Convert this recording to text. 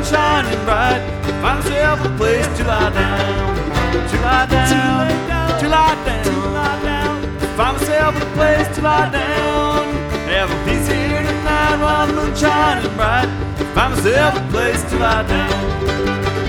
shining bright. Find myself a place to lie down, to lie down, to lie down, to lie down. Find myself a place to lie down. Have a peace here tonight while the moon's shining bright. Find myself a place to lie down.